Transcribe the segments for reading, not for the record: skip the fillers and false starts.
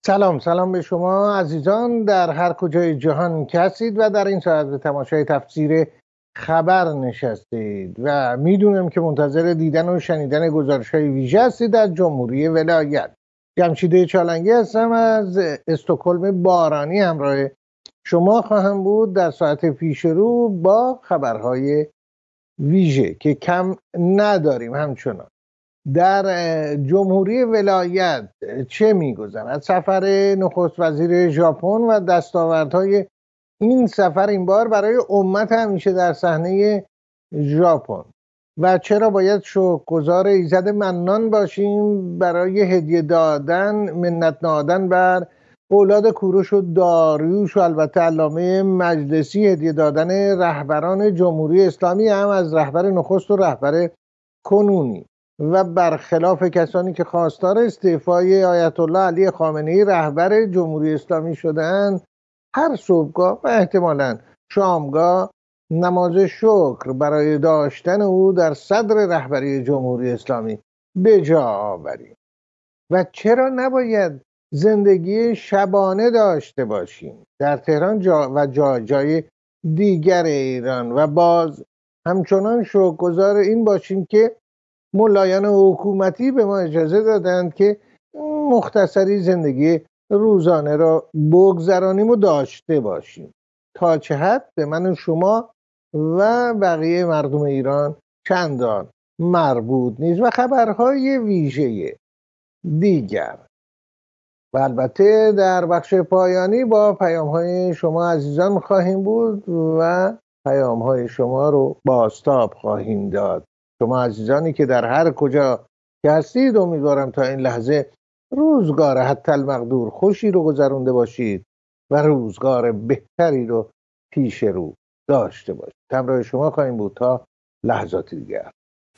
سلام به شما عزیزان در هر کجای جهان که هستید و در این ساعت به تماشای تفسیر خبر نشستید و میدونم که منتظر دیدن و شنیدن گزارش‌های ویژه هستید از جمهوری ولایت. جمشید چالنگی هستم از استکهلم بارانی، همراه شما خواهم بود در ساعت پیش رو با خبرهای ویژه که کم نداریم. همچنان در جمهوری ولایت چه می‌گذرد؟ سفر نخست وزیر ژاپن و دستاوردهای این سفر این بار برای امت همیشه در صحنه ژاپن و چرا باید شکرگزار ایزد منان باشیم برای هدیه دادن، منت نهادن بر اولاد کوروش و داریوش و البته علامه مجلسی، هدیه دادن رهبران جمهوری اسلامی هم از رهبر نخست و رهبر کنونی و برخلاف کسانی که خواستار استعفای آیت الله علی خامنه‌ای رهبر جمهوری اسلامی شده‌اند، هر صبحگاه و احتمالاً شامگاه نماز شکر برای داشتن او در صدر رهبری جمهوری اسلامی به جا آوریم. و چرا نباید زندگی شبانه داشته باشیم در تهران و جای دیگر ایران و باز همچنان شکرگزار این باشیم که ملایان حکومتی به ما اجازه دادند که مختصری زندگی روزانه را بگذرانیم و داشته باشیم. تا چه حد به من و شما و بقیه مردم ایران چندان مربوط نیست. و خبرهای ویژه دیگر و البته در بخش پایانی با پیام‌های شما عزیزان خواهیم بود و پیام‌های شما رو بازتاب خواهیم داد. شما عزیزانی که در هر کجا که هستید، امیدوارم تا این لحظه روزگار حتی المقدور خوشی رو گذرونده باشید و روزگار بهتری رو پیش رو داشته باشید. همراه شما خواهیم بود تا لحظات دیگر.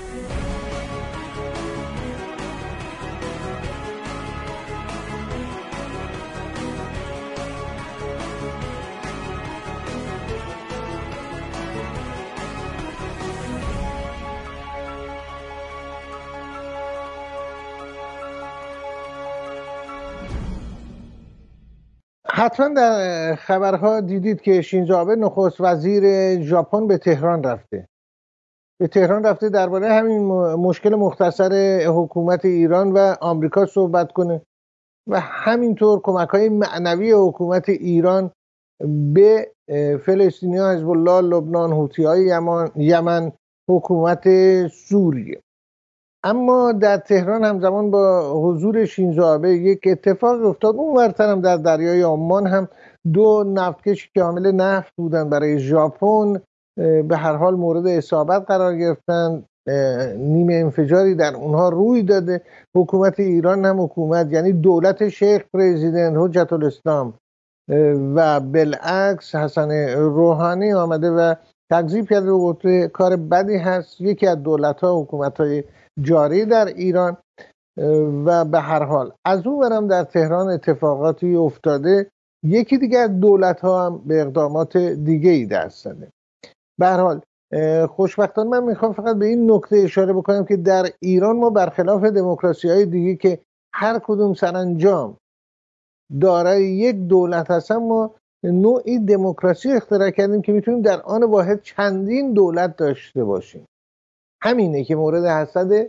حتما در خبرها دیدید که شینزو آبه نخست وزیر ژاپن به تهران رفته درباره همین مشکل مختصر حکومت ایران و آمریکا صحبت کنه و همینطور کمک‌های معنوی حکومت ایران به فلسطینیان، حزب الله، لبنان، حوثی‌های یمن، حکومت سوریه. اما در تهران همزمان با حضور شینزو آبه یک اتفاق افتاد. اون ورتر هم در دریای عمان هم دو نفتکش که حامل نفت بودن برای ژاپن به هر حال مورد اصابت قرار گرفتن. نیمه انفجاری در اونها روی داده. حکومت ایران هم یعنی دولت شیخ پرزیدنت حجت الاسلام و بالعکس حسن روحانی آمده و تکذیب کرده و گفته کار بدی هست، یکی از دولت‌ها حکومت‌های جاری در ایران. و به هر حال از اون برم در تهران اتفاقاتی افتاده، یکی دیگر دولت ها هم به اقدامات دیگه ای دست زده. به هر حال خوشبختانه من میخوام فقط به این نکته اشاره بکنم که در ایران ما برخلاف دموکراسی های دیگه که هر کدوم سرانجام دارای یک دولت هستن، ما نوعی دموکراسی اختراع کردیم که میتونیم در آن واحد چندین دولت داشته باشیم. همینه که مورد حسد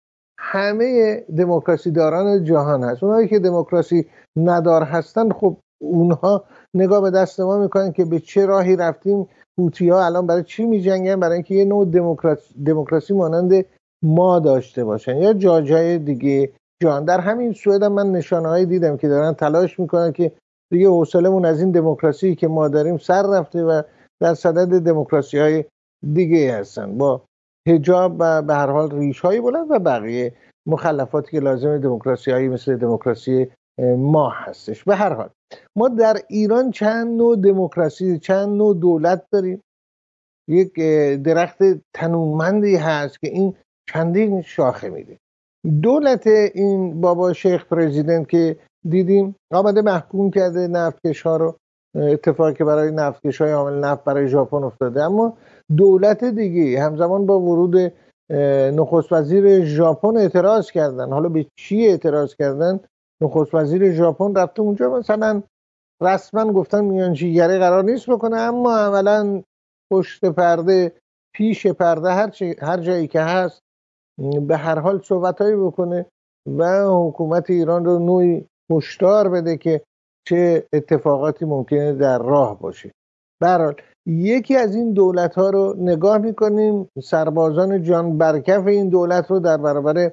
همه دموکراسی داران جهان هست. اونایی که دموکراسی ندار هستن، خب اونها نگاه به دست ما میکنن که به چه راهی رفتیم. هوتی‌ها الان برای چی میجنگن؟ برای اینکه یه نوع دموکراسی مانند ما داشته باشن یا جای دیگه جهان. در همین سوئد من نشانه‌هایی دیدم که دارن تلاش میکنن که دیگه حوصله‌مون از این دموکراسی که ما داریم سر رفته و در صدد دموکراسی‌های دیگه هستن با حجاب و به هر حال ریش‌های بلند و بقیه مخلفاتی که لازم دموکراسی‌هایی مثل دموکراسی ما هستش. به هر حال ما در ایران چند نوع دموکراسی، چند نوع دولت داریم. یک درخت تنومندی هست که این چندین شاخه میده. دولت این بابا شیخ پرزیدنت که دیدیم آمده محکوم کرده نفتکش‌ها رو، اتفاقی که برای نفتکش‌های حامل نفت برای ژاپن افتاده. اما دولت دیگه همزمان با ورود نخست وزیر ژاپن اعتراض کردن. حالا به چی اعتراض کردن نخست وزیر ژاپن رفته اونجا، مثلا رسما گفتن میانجیگری قرار نیست بکنه، اما عملا پشت پرده، پیش پرده، هر جایی که هست به هر حال صحبتایی بکنه و حکومت ایران رو نوعی هشدار بده که چه اتفاقاتی ممکنه در راه باشه. به هر حال یکی از این دولت ها رو نگاه میکنیم، سربازان جان برکف این دولت رو در برابر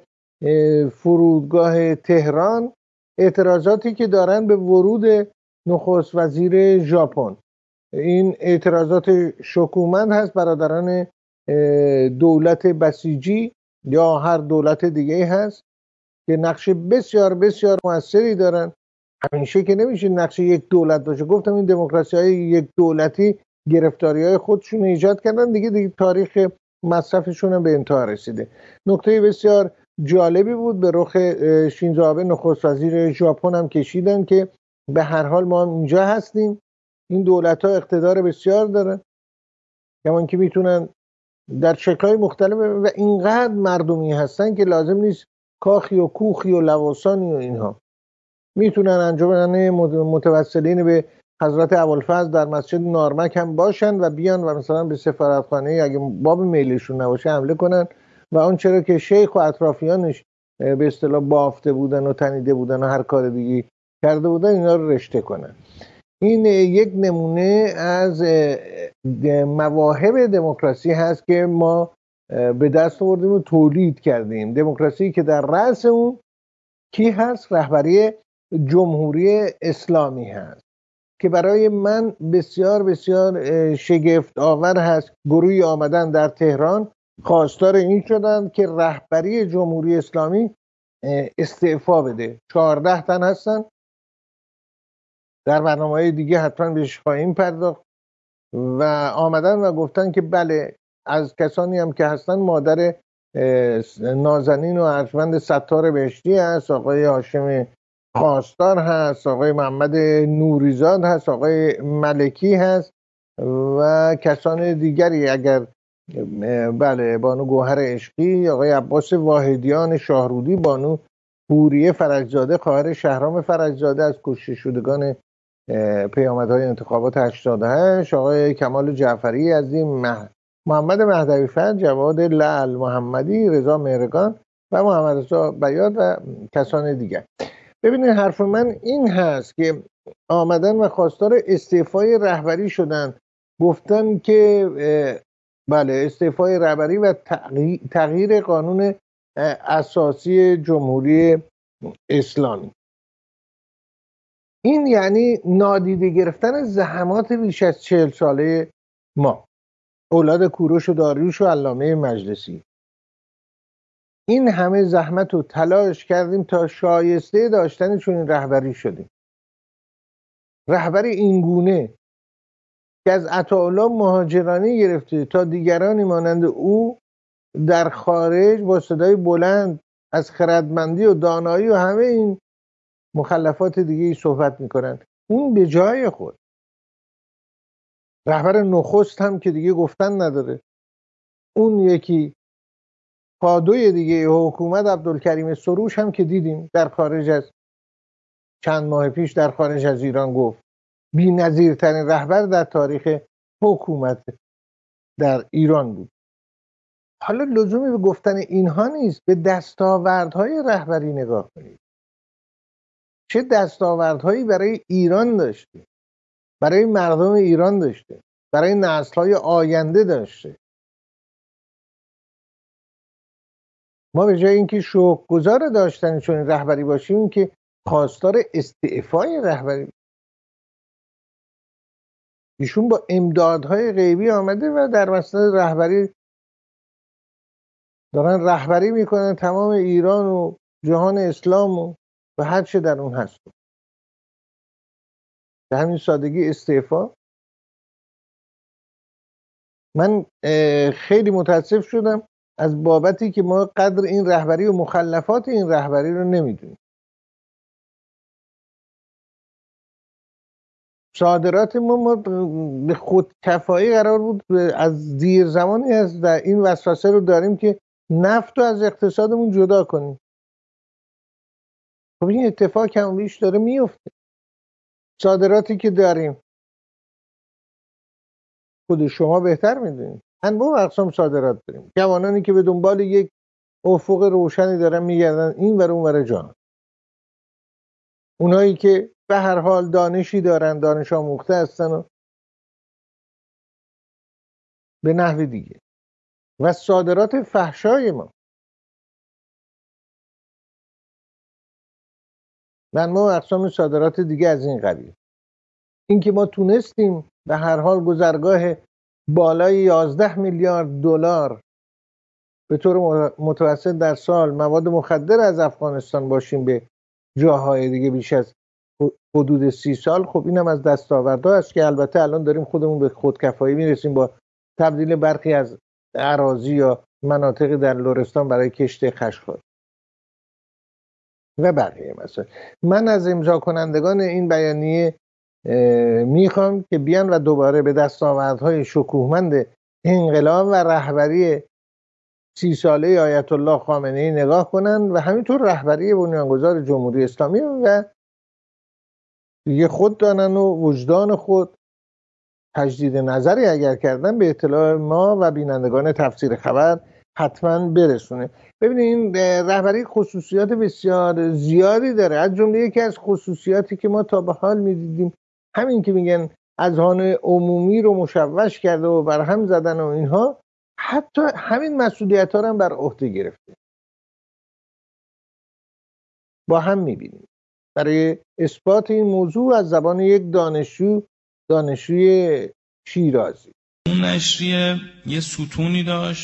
فرودگاه تهران، اعتراضاتی که دارن به ورود نخست وزیر ژاپن، این اعتراضات شکومند هست. برادران دولت بسیجی یا هر دولت دیگه هست که نقش بسیار بسیار موثری دارن. همیشه که نمیشه نقش یک دولت باشه. گفتم این دموکراسی های یک دولتی گرفتاری های خودشون ایجاد کردن دیگه تاریخ مصرفشون به انتها رسیده. نکته بسیار جالبی بود به رخ شینزو آبه نخست وزیر ژاپن هم کشیدن که به هر حال ما اینجا هستیم، این دولت ها اقتدار بسیار دارن، کمان که میتونن در شکل‌های مختلف و اینقدر مردمی هستن که لازم نیست کاخی و کوخی و لواسانی و اینها، میتونن انجمن متوسلین به حضرت ابوالفضل در مسجد نارمک هم باشن و بیان و مثلا به سفارتخانه اگه باب میلشون نباشه حمله کنن و آن چرا که شیخ و اطرافیانش به اصطلاح بافته بودن و تنیده بودن و هر کار دیگه کرده بودن اینا رو رشته کنن. این یک نمونه از مواهب دموکراسی هست که ما به دست آوردیم و تولید کردیم. دموکراسی که در رأس اون کی هست؟ رهبری جمهوری اسلامی هست که برای من بسیار بسیار شگفت آور هست. گروهی آمدن در تهران خواستار این شدن که رهبری جمهوری اسلامی استعفا بده. 14 تن هستن، در برنامه‌های دیگه حتما بهش خواهیم پرداخت و آمدن و گفتن که بله، از کسانی هم که هستن مادر نازنین و ارجمند ستار بهشتی هست، آقای هاشم خواستار هست، آقای محمد نوریزاد هست، آقای ملکی هست و کسان دیگری، اگر بله بانو گوهر عشقی، آقای عباس واحدیان شاهرودی، بانو حوریه فرجزاده خواهر شهرام فرجزاده از کشته شدگان پیامدهای انتخابات 88، آقای کمال جعفری عظیم، محمد مهدوی فر، جواد لعل محمدی، رضا مهرگان و محمد رضا بیات و کسان دیگر. ببینید حرف من این هست که آمدن و خواستار استعفای رهبری شدن، گفتن که بله استعفای رهبری و تغییر قانون اساسی جمهوری اسلامی. این یعنی نادیده گرفتن زحمات بیش از 40 ساله ما، اولاد کوروش و داریوش و علامه مجلسی. این همه زحمت و تلاش کردیم تا شایسته داشتن چنین رهبری شدیم. رهبری اینگونه که از عطاالله مهاجرانی گرفته تا دیگرانی مانند او در خارج با صدای بلند از خردمندی و دانایی و همه این مخلفات دیگه صحبت میکنن، اون به جای خود. رهبر نخست هم که دیگه گفتن نداره. اون یکی پادوی دیگه حکومت عبدالکریم سروش هم که دیدیم در خارج از چند ماه پیش در خارج از ایران گفت بی‌نظیرترین رهبر در تاریخ حکومت در ایران بود. حالا لزومی به گفتن اینها نیست، به دستاوردهای رهبری نگاه کنید. چه دستاوردهایی برای ایران داشته، برای مردم ایران داشته، برای نسل‌های آینده داشته. ما به جای اینکه شکرگزار داشتن چون رهبری باشیم که خواستار استعفای رهبری. ایشون با امدادهای غیبی آمده و در مسئله رهبری دارن رهبری میکنن تمام ایران و جهان اسلام و هر چه در اون هست. به همین سادگی استعفا. من خیلی متاسف شدم از بابتی که ما قدر این رهبری و مخلفات این رهبری رو نمیدونیم. صادرات ما به خودکفایی قرار بود، از دیر زمانی از در این وسوسه رو داریم که نفت رو از اقتصادمون جدا کنیم. خب این اتفاق کم و بیش داره میفته. صادراتی که داریم خود شما بهتر میدونید، انواع اقسام صادرات داریم، جوانانی که به دنبال یک افق روشنی دارن میگردن این ور اون ور جهان، اونایی که به هر حال دانشی دارن، دانش آموخته هستن و به نحو دیگه، و صادرات فحشای ما و انواع اقسام صادرات دیگه از این قبیل. این که ما تونستیم به هر حال گذرگاه بالای 11 میلیارد دلار به طور متوسط در سال مواد مخدر از افغانستان باشیم به جاهای دیگه بیش از حدود 30 سال، خب اینم از دستاوردها است که البته الان داریم خودمون به خودکفایی میرسیم با تبدیل برخی از اراضی یا مناطق در لرستان برای کشت خشخار و بقیه مثلا. من از امضا کنندگان این بیانیه میخوام که بیان و دوباره به دستاوردهای شکوهمند انقلاب و رهبری 30 ساله آیت الله خامنه‌ای نگاه کنن و همینطور رهبری بنیانگذار جمهوری اسلامی و دیگه خود دانن و وجدان خود تجدید نظری اگر کردن به اطلاع ما و بینندگان تفسیر خبر حتما برسونه. ببینید این رهبری خصوصیات بسیار زیادی داره، از جمله یکی از خصوصیاتی که ما تا به حال میدیدیم همین که میگن اذهان عمومی رو مشوش کرده و برهم زدن و اینها، حتی همین مسئولیت ها رو هم بر عهده گرفته. با هم میبینیم برای اثبات این موضوع از زبان یک دانشجوی شیرازی. اون نشریه یه ستونی داشت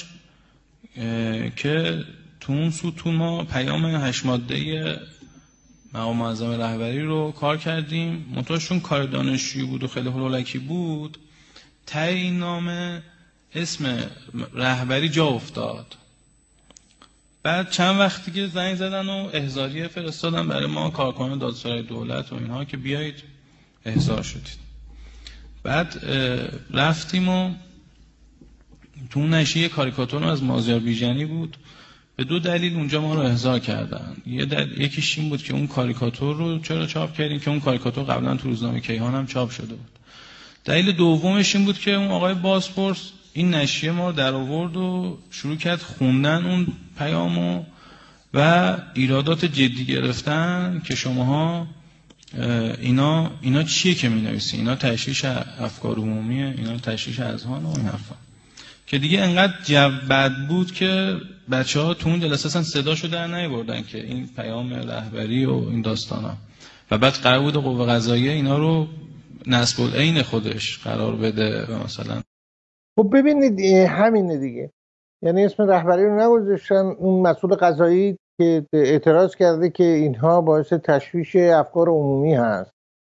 که تو اون ستون ما پیام 8 ماده مقام معظم رهبری رو کار کردیم، منتهاشون کار دانشجویی بود و خیلی هولکی بود. ته این نامه اسم رهبری جا افتاد. بعد چند وقتی که زنگ زدن و احضاریه فرستادن برای ما کارکنان دادسرای دولت و اینها که بیایید احضار شدید. بعد رفتیم و تو اون نشریه کاریکاتور از مازیار بیژنی بود. به 2 دلیل اونجا ما رو احضار کردن. یکیش این بود که اون کاریکاتور رو چرا چاپ کردیم، که اون کاریکاتور قبلا تو روزنامه کیهان هم چاپ شده بود. دلیل دومش این بود که اون آقای بازپرس این نشریه ما رو در آورد و شروع کرد خوندن اون پیامو و ایرادات جدی گرفتن که شماها اینا چیه که می‌نویسین، اینا تشویش افکار عمومیه، اینا تشویش اذهان و این حرفا، که دیگه انقدر جو بد بود که بچه‌ها تو اون جلسه اصلا صداشو در نیاوردن که این پیام رهبری و این داستانا. و بعد قرار بود قوه قضاییه اینا رو نسب العین خودش قرار بده مثلا. خب ببینید همینه دیگه، یعنی اسم رهبری رو نگذاشتن، اون مسئول قضایی که اعتراض کرده که اینها باعث تشویش افکار عمومی هست،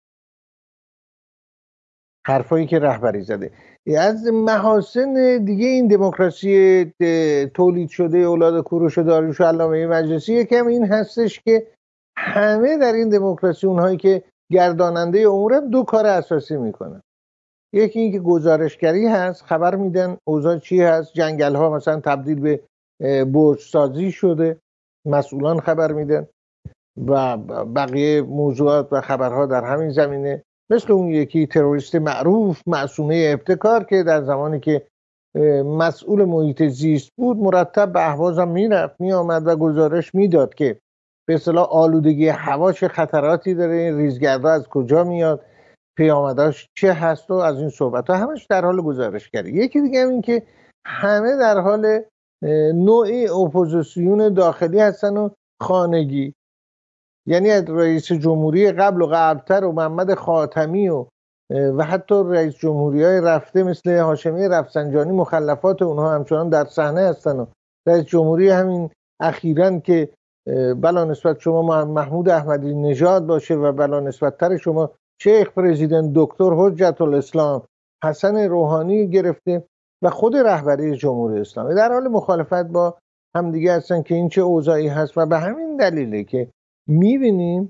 حرفایی که رهبری زده. از محاسن دیگه این دموکراسی تولید شده اولاد کوروش و داریوش و علامه مجلسی یکم این هستش که همه در این دموکراسی اونهایی که گرداننده امورن 2 کار اساسی میکنن. یکی این که گزارشگری هست، خبر میدن اوضاع چی هست، جنگل ها مثلا تبدیل به برج سازی شده، مسئولان خبر میدن و بقیه موضوعات و خبرها در همین زمینه. مثل اون یکی تروریست معروف معصومه ابتکار که در زمانی که مسئول محیط زیست بود مرتب به اهوازم میرفت میآمد و گزارش میداد که به اصطلاح آلودگی هوا چه خطراتی داره، ریزگردها از کجا میاد، پیامداش چه هست و از این صحبت ها، همش در حال گزارشگری. یکی دیگه هم این که همه در حال نوعی اپوزیسیون داخلی هستن و خانگی، یعنی از رئیس جمهوری قبل و قبلتر و محمد خاتمی و حتی رئیس جمهوری های رفته مثل هاشمی رفسنجانی مخلفات اونها همچنان در صحنه هستن و رئیس جمهوری همین اخیراً که بلا نسبت شما محمود احمدی نژاد باشه و بلا نسبت تر شما شیخ پرزیدنت دکتر حجت الاسلام حسن روحانی گرفته و خود رهبری جمهوری اسلامی در حال مخالفت با همدیگه هستن که این چه اوضاعی هست. و به همین دلیله که میبینیم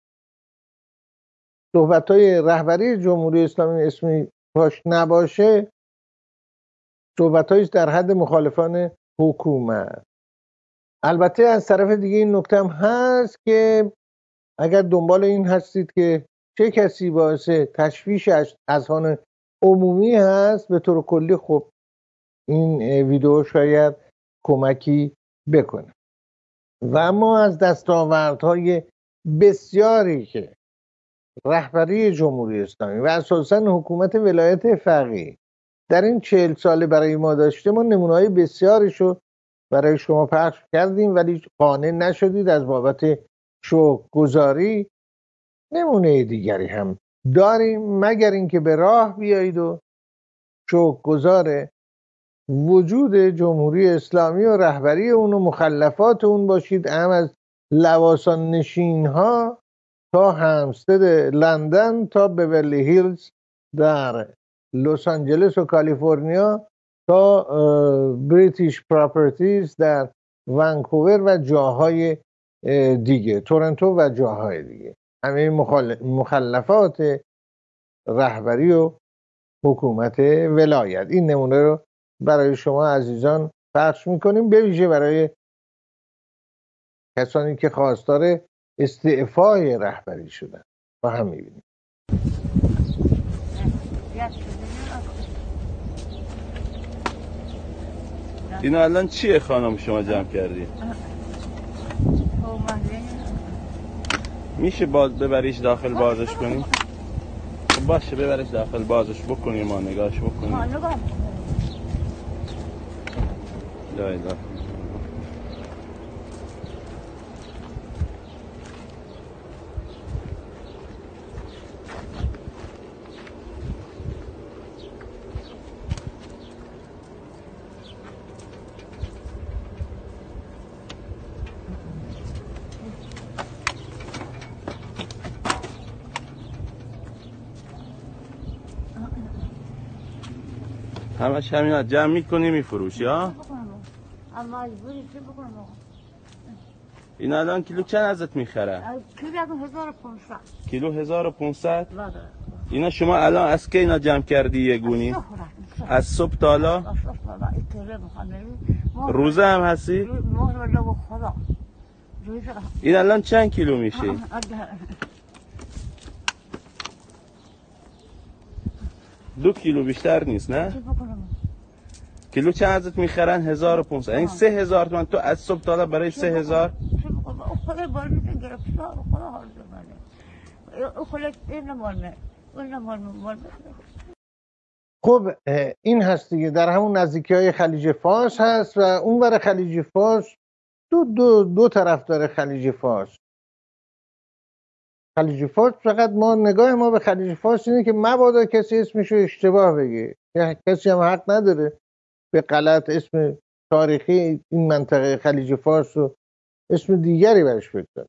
صحبت‌های رهبری جمهوری اسلامی اسمی پاش نباشه صحبت‌هایش در حد مخالفان حکومت. البته از طرف دیگه این نکته هم هست که اگر دنبال این هستید که چه کسی باعث تشویش اذهان عمومی هست، به طور کلی خب این ویدیو شاید کمکی بکنه. و اما از دستاوردهای بسیاری که رهبری جمهوری اسلامی و اساساً حکومت ولایت فقیه در این 40 ساله برای ما داشته، ما نمونه‌های بسیاریشو برای شما پخش کردیم ولی قانع نشدید. از بابت شکرگزاری نمونه دیگری هم داریم، مگر اینکه به راه بیایید و شکرگزار وجود جمهوری اسلامی و رهبری اون و مخلفات اون باشید، هم از لواسان نشین ها تا همستد لندن تا بیورلی هیلز در لس آنجلس و کالیفرنیا تا بریتیش پراپرتیز در ونکوور و جاهای دیگه، تورنتو و جاهای دیگه، همه مخلفات رهبری و حکومت ولایت. این نمونه رو برای شما عزیزان پخش میکنیم، به ویژه برای کسانی که خواستار استعفای رهبری شدن. با هم میبینیم. اینا الان چیه خانم شما جمع کردی؟ میشه باز ببریش داخل بازش کنیم؟ باشه ببریش داخل بازش بکنیم، ما نگاهش بکنیم. لا اله. همش همینا جمع میکنی میفروشی ها؟ این الان کیلو چند ازت میخره؟ کیلو 1500. کیلو 1500؟ اینا شما الان از کی اینا جمع کردی یه گونی؟ از صبح تا حالا؟ روزه هم هستی؟ این الان چند کیلو میشه؟ دو کیلو بیشتر نیست نه؟ کیلو چند ازت میخرن؟ 1500. این 3000 تومان. تو از صبح تا حالا برای 3000 خب این هست دیگه، در همون نزدیکی های خلیج فارس هست و اون ور خلیج فارس دو طرف داره خلیج فارس. خلیج فارس فقط نگاه ما به خلیج فارس اینه که مبادا کسی اسمشو اشتباه بگه، کسی هم حق نداره به غلط اسم تاریخی این منطقه خلیج فارس رو اسم دیگری برش بگذاره.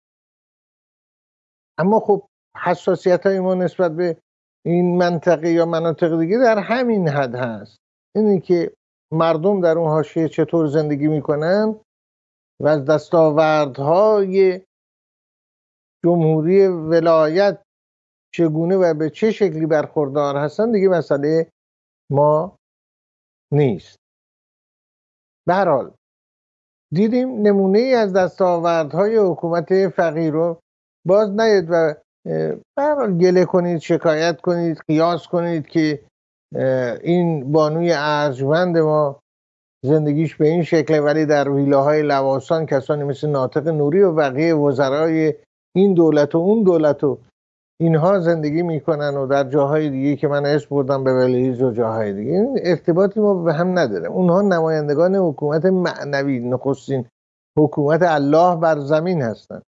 اما خب حساسیت های ما نسبت به این منطقه یا مناطق دیگه در همین حد هست، اینی که مردم در اون حاشیه چطور زندگی میکنن و از دستاوردهای جمهوری ولایت چگونه و به چه شکلی برخوردار هستن دیگه مسئله ما نیست. به هر حال دیدیم نمونه ای از دستاوردهای حکومت فقیه رو باز نیاد و به هر حال گله کنید، شکایت کنید، قیاس کنید که این بانوی ارجمند ما زندگیش به این شکله ولی در ویلاهای لواسان کسانی مثل ناطق نوری و بقیه وزرای این دولت و اون دولت و اینها زندگی میکنن و در جاهای دیگه که من اسم بردم به ولیز و جاهای دیگه. این ارتباطی ما به هم نداره. اونها نمایندگان حکومت معنوی، نخستین حکومت الله بر زمین هستند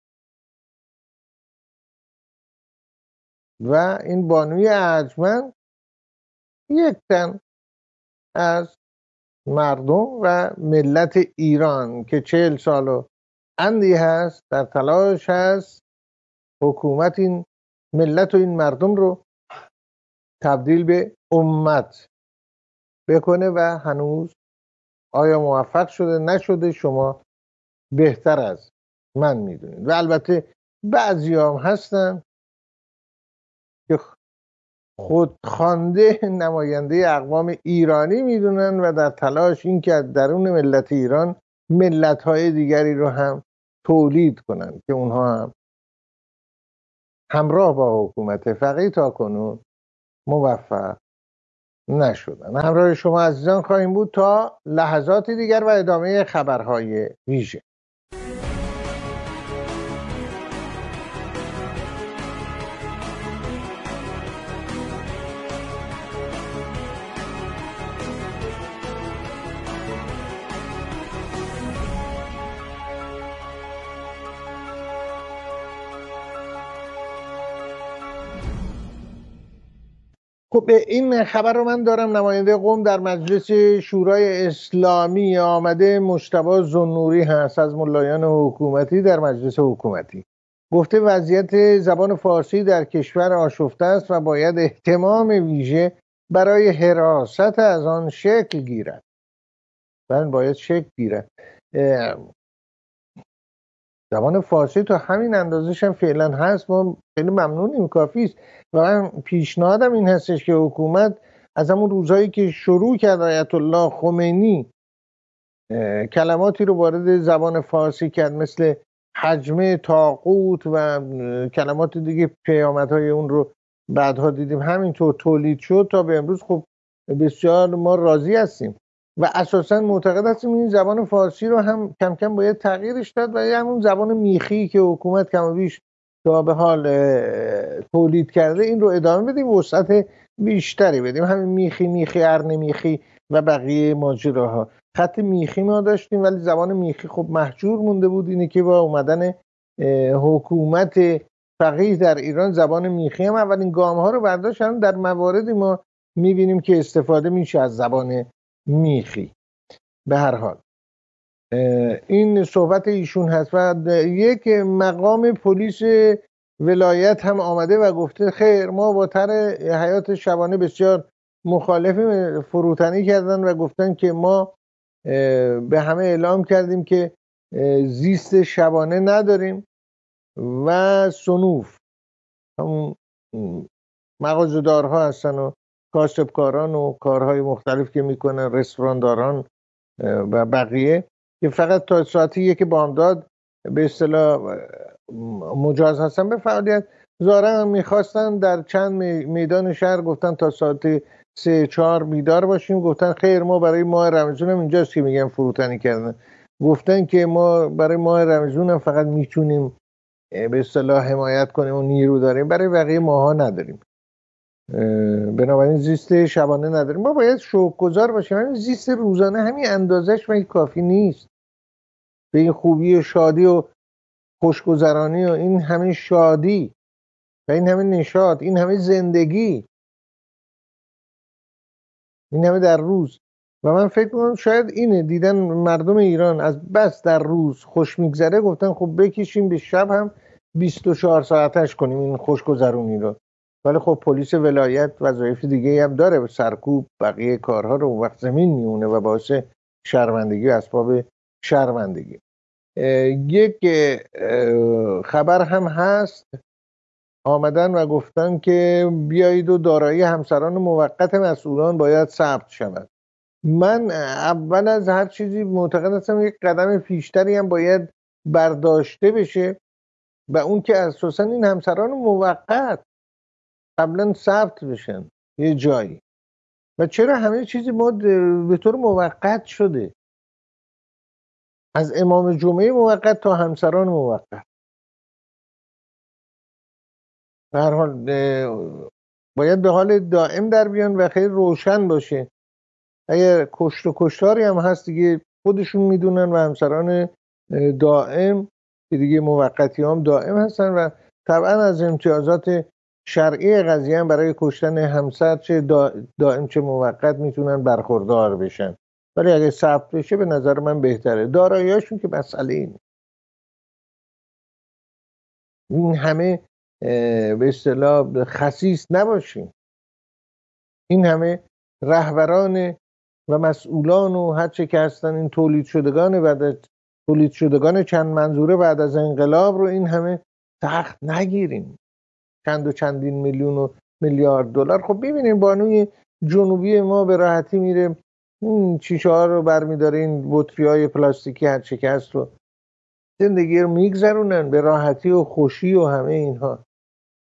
و این بانوی ارجمند یک تن از مردم و ملت ایران که 40 سال و اندی هست در تلاش هست حکومت این ملت و این مردم رو تبدیل به امت بکنه و هنوز آیا موفق شده نشده شما بهتر از من میدونید. و البته بعضی هم هستن که خود خوانده نماینده اقوام ایرانی میدونن و در تلاش این که درون ملت ایران ملت‌های دیگری رو هم تولید کنن که اونها هم همراه با حکومت فقیه تا کنون موفق نشدن. همراه شما عزیزان خواهیم بود تا لحظات دیگر و ادامه خبرهای ویژه. خب این خبر رو من دارم. نماینده قم در مجلس شورای اسلامی آمده مجتبی ذوالنوری هست از ملایان حکومتی در مجلس حکومتی، گفته وضعیت زبان فارسی در کشور آشفته است و باید اهتمام ویژه برای حراست از آن شکل گیرد. باید شکل گیرد. زبان فارسی تا همین اندازش هم فعلا هست، ما خیلی ممنونیم، کافی است. و من پیشنهادم این هستش که حکومت از همون روزهایی که شروع کرد آیت الله خمینی کلماتی رو وارد زبان فارسی کرد مثل حجمه، طاغوت و کلمات دیگه، پیامدهای اون رو بعدها دیدیم همینطور تولید شد تا به امروز. خب بسیار ما راضی هستیم و اساسا معتقد هستیم این زبان فارسی رو هم کم کم باید تغییرش داد و همون زبان میخی که حکومت کم و بیش تا به حال تولید کرده این رو ادامه بدیم، وسعت بیشتری بدیم. همین میخی، ارن میخی و بقیه ماجراها. خط میخی ما داشتیم ولی زبان میخی خب محجور مونده بود. اینه که با اومدن حکومت فقیه در ایران زبان میخی هم اولین گام ها رو برداشت. هم در مواردی ما میبینیم که استفاده میشه از زبان میخی. به هر حال این صحبت ایشون هست و یک مقام پلیس ولایت هم آمده و گفته خیر ما با طرح حیات شبانه بسیار مخالفیم. فروتنی کردن و گفتن که ما به همه اعلام کردیم که زیست شبانه نداریم و صنوف همون مغازه‌دارها هستن و کاسبکاران و کارهای مختلف که میکنن، رستورانداران و بقیه، که فقط تا ساعت 1 بامداد به اصطلاح مجاز هستن به فعالیت. ظاهرا میخواستن در چند میدان شهر گفتن تا ساعت 3-4 بیدار باشیم. گفتن خیر ما برای ماه رمضان هم اینجاست که میگن فروتنی کردن، گفتن که ما برای ماه رمضان هم فقط میتونیم به اصطلاح حمایت کنیم و نیرو داریم، برای بقیه ماها نداریم، بنابراین زیست شبانه نداریم. ما باید شکرگزار باشیم. همین زیست روزانه همین اندازش مگه کافی نیست؟ به این خوبی و شادی و خوشگذرانی و این همه شادی و این همه نشاط، این همه زندگی، این همه در روز. و من فکر میکنم شاید اینه دیدن مردم ایران از بس در روز خوش میگذره گفتن خب بکشیم به شب هم 24 ساعتش کنیم این خوشگذرونی رو. ولی خب پلیس ولایت وظایف دیگه هم داره، سرکوب بقیه کارها رو وقت زمین میونه و باعث شرمندگی و اسباب شرمندگی. یک خبر هم هست، آمدن و گفتن که بیایید و دارایی همسران موقت مسئولان باید ثبت شود. من اول از هر چیزی معتقد هستم یک قدم پیشتری هم باید برداشته بشه و اون که اساسا این همسران موقت قبلا ثبت بشن یه جایی. و چرا همه چیزی ما به طور موقت شده، از امام جمعه موقت تا همسران موقت. به هر حال باید به حال دائم در بیان و خیلی روشن باشه. اگر کشت و کشتاری هم هست دیگه خودشون میدونن و همسران دائم که دیگه موقتی هم دائم هستن و طبعا از امتیازات شرعی قضیه هم برای کشتن همسر چه دائم چه موقت میتونن برخوردار بشن. ولی اگه ثبت بشه به نظر من بهتره. دارایی‌هاشون که مسئله اینه. این همه به اصطلاح خسیس نباشیم، این همه رهبران و مسئولان و هر چه که هستن این تولید شدگان چند منظوره بعد از انقلاب رو این همه سخت نگیریم. چند و چندین میلیون و میلیارد دلار. خب ببینیم بانوی جنوبی ما به راحتی میره این شیشه ها رو برمیداره، این بطری های پلاستیکی هر چه که هست رو زندگی رو میگذرونن به راحتی و خوشی و همه اینها.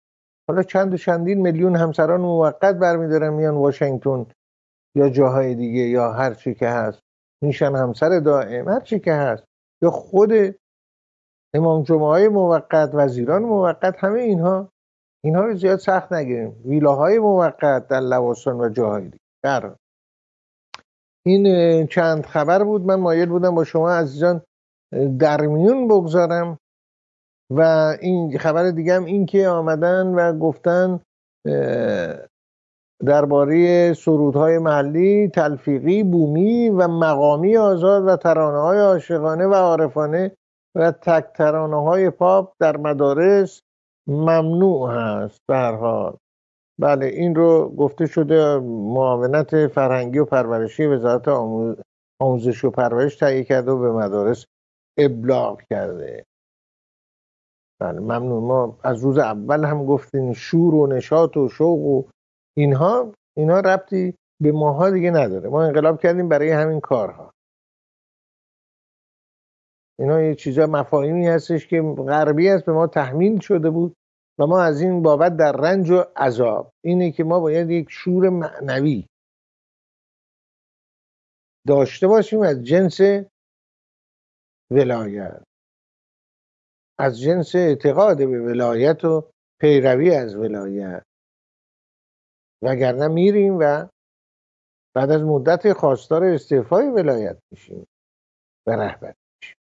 حالا چند و چندین میلیون همسران موقت برمیدارن میان واشنگتن یا جاهای دیگه یا هر چی که هست، میشن همسر دائم، هر چی که هست، یا خود امام جمعه های موقت، وزیران موقت، همه اینها رو زیاد سخت نگیریم. ویلاهای موقت در لواسان و جاهای دیگه. این چند خبر بود من مایل بودم با شما عزیزان در میون بگذارم. و این خبر دیگه هم این که آمدن و گفتن درباره سرودهای محلی، تلفیقی، بومی و مقامی آزاد و ترانه‌های عاشقانه و عارفانه و تک ترانه‌های پاپ در مدارس ممنوع هست. به هر حال بله، این رو گفته شده معاونت فرهنگی و پرورشی وزارت آموزش و پرورش تهیه کرده و به مدارس ابلاغ کرده. بله ممنون. ما از روز اول هم گفتیم شور و نشاط و شوق و اینها ربطی به ماها دیگه نداره. ما انقلاب کردیم برای همین کارها. اینا یه چیزا مفاهیمی هستش که غربی است، به ما تحمیل شده بود و ما از این بابت در رنج و عذاب. اینه که ما باید یک شور معنوی داشته باشیم از جنس ولایت، از جنس اعتقاد به ولایت و پیروی از ولایت، وگرنه میریم و بعد از مدت خواستار استعفای ولایت میشیم و رهبری میشیم.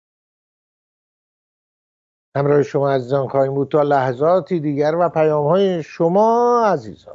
همراه شما عزیزان خواهیم بود تا لحظاتی دیگر و پیام‌های شما عزیزان.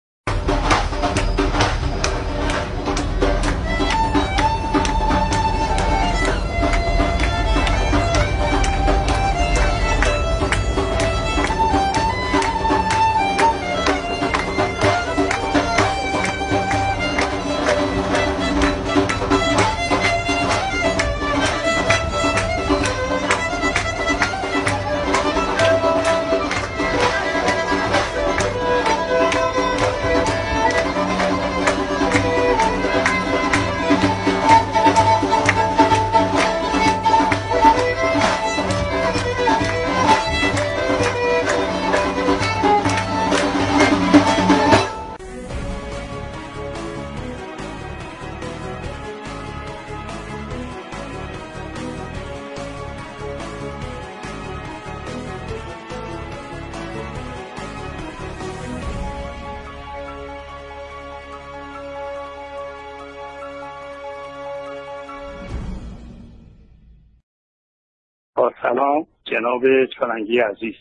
سلام جناب چالنگی عزیز.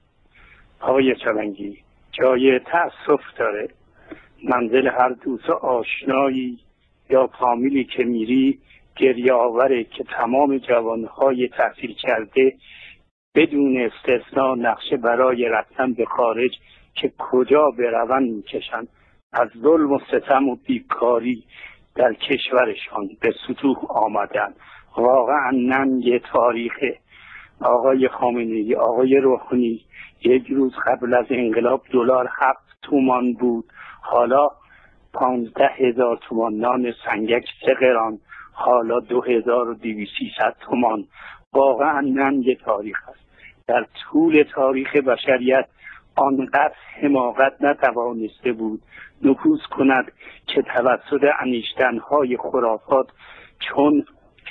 آقای چالنگی، جای تأسف داره منزل هر دوست آشنایی یا فامیلی که میری گریه آوره که تمام جوانهای تحصیل کرده بدون استثناء نقشه برای رفتن به خارج که کجا بروند میکشن. از ظلم و ستم و بیکاری در کشورشان به سطوح آمدن. واقعا ننگ تاریخه. آقای خامنه‌ای، آقای روحانی، یک روز قبل از انقلاب دلار 7 تومان بود، حالا 15,000 تومان. نان سنگک 3 قران، حالا 2200 تومان. واقعا ننگ تاریخ است. در طول تاریخ بشریت آنقدر حماقت نتوانسته بود نفوذ کند که توسط انیشتن‌های خرافات چون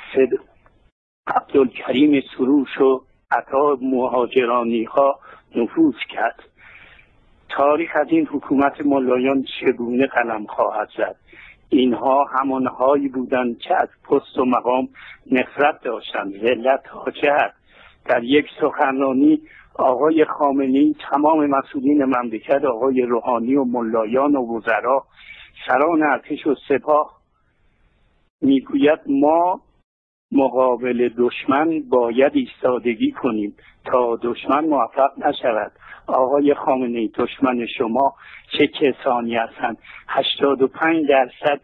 عبدالکریم سروش و عطا مهاجرانی ها نفوذ کرد. تاریخ از این حکومت ملایان چگونه قلم خواهد زد؟ اینها همانهایی بودند که از پست و مقام نفرت داشتند. ذلت تا چه حد؟ در یک سخنرانی آقای خامنه‌ای تمام مسئولین مملکت، آقای روحانی و ملایان و وزرا، سران ارتش و سپاه میگوید ما مقابل دشمن باید ایستادگی کنیم تا دشمن موفق نشود. آقای خامنه‌ای، دشمن شما چه کسانی هستند؟ 85%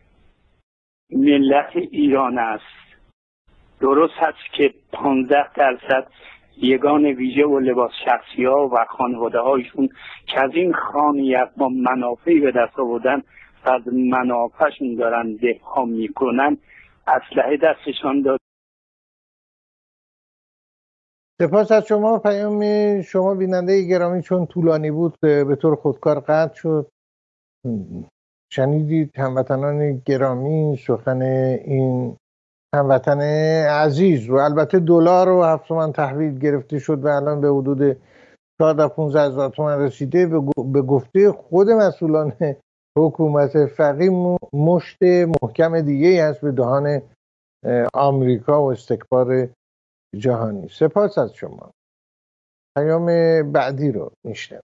ملت ایران است. درست هست که 15% یگان ویژه و لباس شخصی ها و خانواده هایشون که از این خانیت با منافعی به دست آوردن و از منافعشون دارن دفاع میکنن، اسلحه دستشان داد سپاس از شما. پیام شما بیننده گرامی چون طولانی بود به طور خودکار قطع شد. شنیدید هموطنان گرامی سخن این هموطن عزیز رو. البته دلار و 7 تومن تحویل گرفته شد و الان به حدود 14-15 هزار تومن رسیده. به گفته خود مسئولان حکومت فقیه مشت محکم دیگه هست به دهان آمریکا و استکبار جهانی. سپاس از شما. پیام بعدی رو میشنم.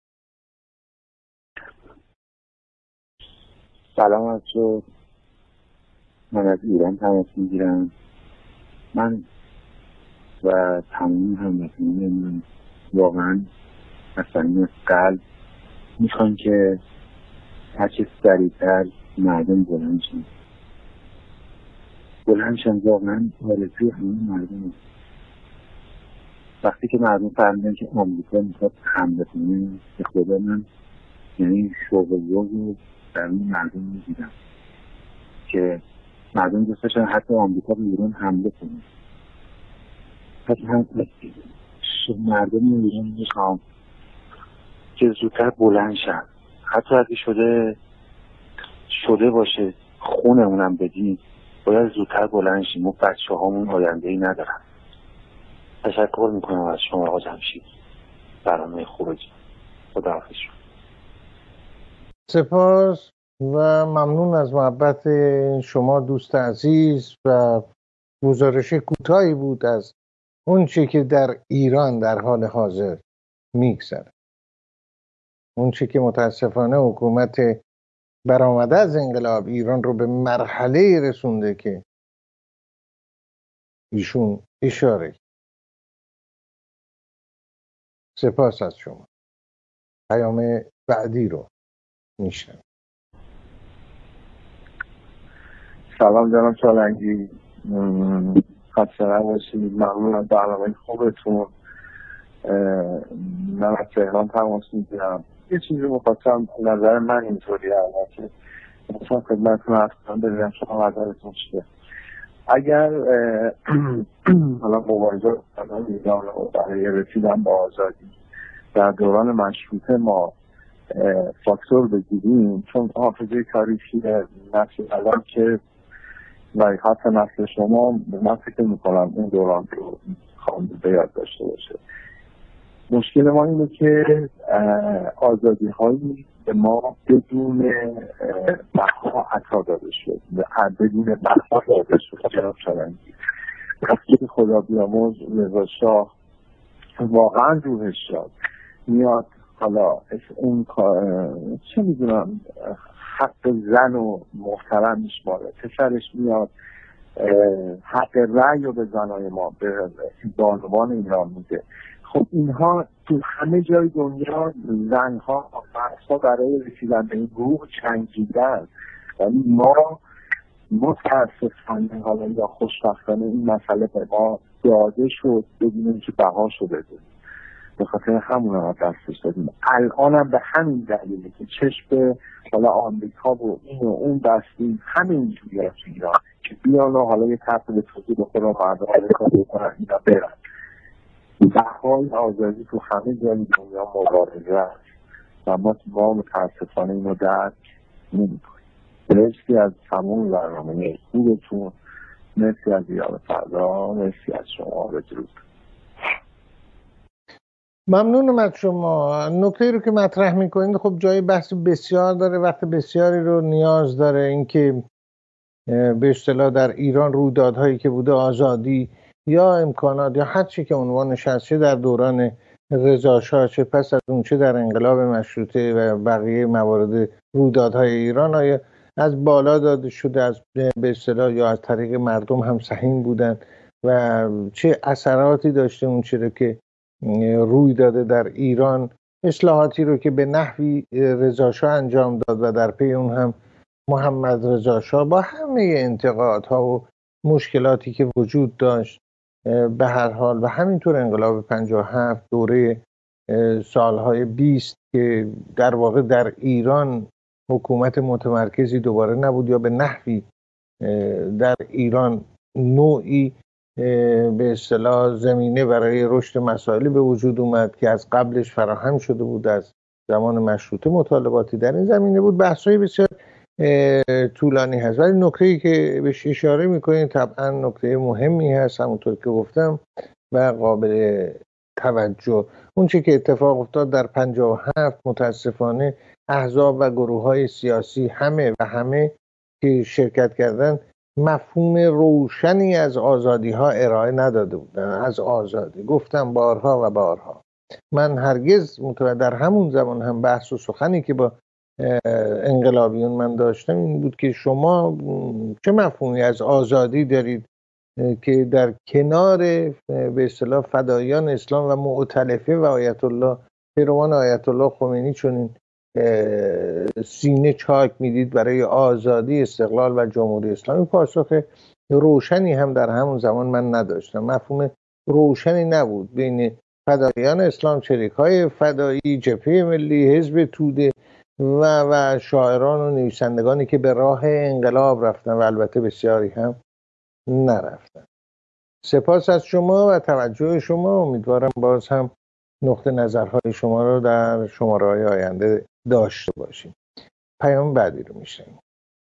سلام از شد. من از ایران تماس میگیرم. من و تمام هموطنان من واقعا از صمیم قلب میخوام که هرچه سریعتر مردم بلند شن واقعا آرزوی همه مردم است. وقتی که مردم فهمیدن که آمریکا میخواد حمله کنه به خدا من یعنی شوق و ذوق رو در این مردم میدیدم که مردم دوست داشتن حتی آمریکا به ایران حمله کنه. حتی مردم ایران میخوام که زودتر بلند شن، حتی اگه شده باشه خونمونم بدین باید زودتر بلند شیم و بچه هامون آینده ای ندارن. تشکر میکنم از شما آقا جمشید. برنامه خوبه. خداحافظ. سپاس و ممنون از محبت شما دوست عزیز و گزارش کوتاهی بود از اون چی که در ایران در حال حاضر میگذره، اون چی که متاسفانه حکومت برآمده از انقلاب ایران رو به مرحله رسونده که ایشون اشاره. سپاس از شما. پیام بعدی رو میشنم. سلام جناب چالنگی، خسته نباشید. ممنون از برنامه خوبتون. من از تهران تماس میگیرم. یه چیزی مخواستم، نظر من اینطوری هست که مثلا خدمتتون اصلا ببینم شما نظرتون چیه. اگر حالا مبارزه ایران رو برای رسیدن به آزادی در دوران مشروطه ما فاکتور بگیریم، چون حافظه تاریخی نسل الان که و حتی نسل شما من فکر میکنم اون دوران رو به یاد داشته باشه. مشکل ما اینه که آزادی هایی به ما بدون بقا عطا داده شد، بدون بقا داده شد. جناب چالنگی وقتی خدا بیامرز رضا شاه واقعا روحش شد میاد، حالا اون چه میدونم حق زن و محترم میشماره، پسرش میاد حق رأی رو به زنای ما به بانوان ایران میده. خب اینها تو همه جای دنیا زنها مردها برای رسیدن به این گروه جنگیدن، ولی ما متاسفانه حالا یا خوشبختانه این مسئله به ما داده شد بدون اینکه بهاشو بده. به خاطر همون هم دستش دادیم. الان هم به همین دلیله که چشم حالا آمریکا و این و اون بستیم همین جوری تو ایران که بیان و حالا یه طرف به توضیح بخورم مردم آمریکا بکنن اینا برن. بقای آزادی تو همه جای دنیا مبارزه است و ما متاسفانه اینو درک نمی‌کنیم. مرسی از تمام برنامه خوبتون، مرسی از ایران فردا، مرسی از شما. بدرود. ممنونم از شما. نکته رو که مطرح میکنید خب جای بحث بسیار داره، وقت بسیاری رو نیاز داره. اینکه به اصطلاح در ایران رویدادهایی که بوده آزادی یا امکانات یا هر چی که عنوانش هست، چه در دوران رضا شاه چه پس از اون، چه در انقلاب مشروطه و بقیه موارد رویدادهای ایران، آیا از بالا داده شده از به اصطلاح یا از طریق مردم هم سهیم بودن و چه اثراتی داشته اون چیزی که روی داده در ایران، اصلاحاتی رو که به نحوی رضا شاه انجام داد و در پی اون هم محمد رضا شاه با همه انتقادها و مشکلاتی که وجود داشت به هر حال، و همینطور انقلاب 57 دوره سالهای 20 که در واقع در ایران حکومت متمرکزی دوباره نبود یا به نحوی در ایران نوعی به اصطلاح زمینه برای رشد مسائلی به وجود اومد که از قبلش فراهم شده بود. از زمان مشروطه مطالباتی در این زمینه بود. بحث‌های بسیار طولانی هست، ولی نکته‌ای که بهش اشاره می‌کنید طبعا نکته مهمی هست، همونطور که گفتم و قابل توجه. اون چی که اتفاق افتاد در 57 متاسفانه احزاب و گروه‌های سیاسی همه که شرکت کردن مفهوم روشنی از آزادی‌ها ارائه نداده بودن. از آزادی گفتم بارها و بارها. من هرگز در همون زمان هم بحث و سخنی که با انقلابیون من داشتم این بود که شما چه مفهومی از آزادی دارید که در کنار به اصطلاح فدایان اسلام و مؤتلفه و آیت الله پیروان آیت الله خمینی چنین سینه چاک میدید برای آزادی، استقلال و جمهوری اسلامی؟ پاسخ روشنی هم در همون زمان من نداشتم. مفهوم روشنی نبود بین فدایان اسلام، چریک‌های فدایی، جبهه ملی، حزب توده و شاعران و نویسندگانی که به راه انقلاب رفتن و البته بسیاری هم نرفتن. سپاس از شما و توجه شما. امیدوارم باز هم نقطه نظرهای شما رو در شماره‌های آینده داشته باشیم. پیام بعدی رو میشنیم.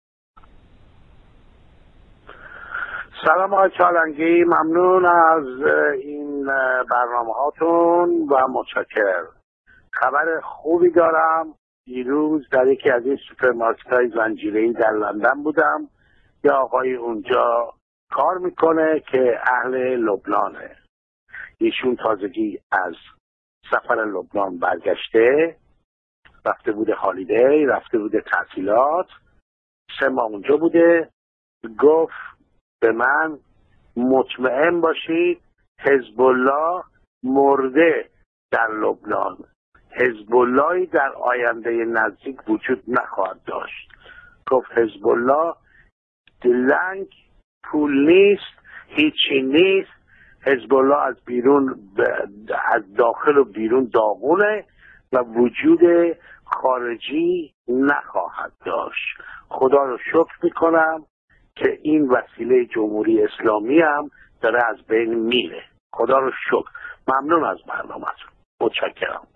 سلام آقای چالنگی، ممنون از این برنامه هاتون و متشکر. خبر خوبی دارم. دیروز در یکی از این سوپرمارکت های زنجیره‌ای در لندن بودم. یه آقای اونجا کار میکنه که اهل لبنانه. ایشون تازگی از سفر لبنان برگشته، رفته بوده هالیدی، رفته بوده تعطیلات، 3 ماه اونجا بوده. گفت به من مطمئن باشید حزب الله مرده در لبنان، حزب اللهی در آینده نزدیک وجود نخواهد داشت. گفت حزب الله لنگ، پول نیست، هیچی نیست. حزب الله از بیرون، از داخل و بیرون داغونه و وجود خارجی نخواهد داشت. خدا رو شکر میکنم که این وسیله جمهوری اسلامی هم داره از بین میره. خدا رو شکر. ممنون از برنامه‌تون. متشکرم.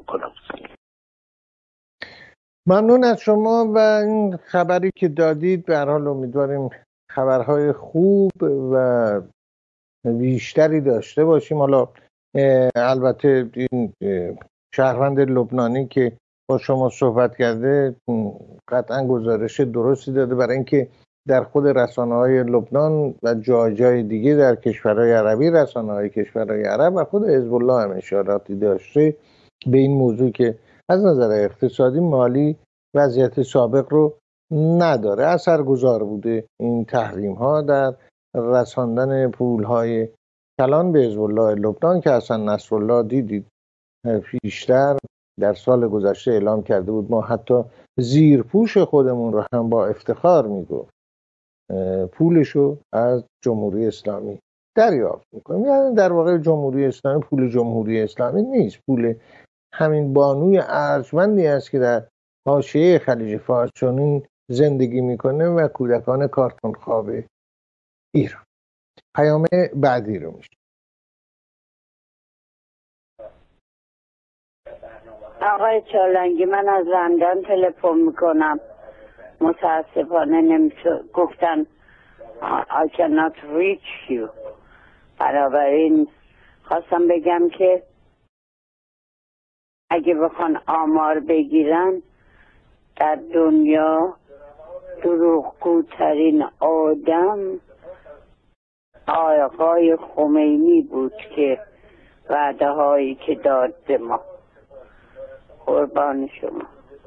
ممنون از شما و این خبری که دادید. به هر حال امیدواریم خبرهای خوب و بیشتری داشته باشیم. حالا البته این شهروند لبنانی که با شما صحبت کرده قطعا گزارش درستی داده، برای اینکه در خود رسانه‌های لبنان و جای دیگه در کشورهای عربی، رسانه‌های کشورهای عرب و خود حزب الله هم اشاراتی داشته به این موضوع که از نظر اقتصادی، مالی وضعیت سابق رو نداره. اثرگذار بوده این تحریم‌ها در رساندن پول‌های کلان به حزب الله لبنان که اصلا نصرالله دیدید پیشتر در سال گذشته اعلام کرده بود ما حتی زیرپوش خودمون رو هم با افتخار میگفت پولشو از جمهوری اسلامی دریافت میکنیم. یعنی در واقع جمهوری اسلامی پول جمهوری اسلامی نیست، پول همین بانوی ارجمندی است که در حاشیه خلیج فارس چنین زندگی میکنه و کودکان کارتون خواب ایران. پیام بعدی رو میشه. آقای چالنگی، من از لندن تلفن میکنم. متاسفانه گفتن I cannot reach you. بنابراین خواستم بگم که اگه بخوان آمار بگیرن در دنیا دروغگوترین آدم آقای خمینی بود که وعده هایی که داد به ما. قربان شما.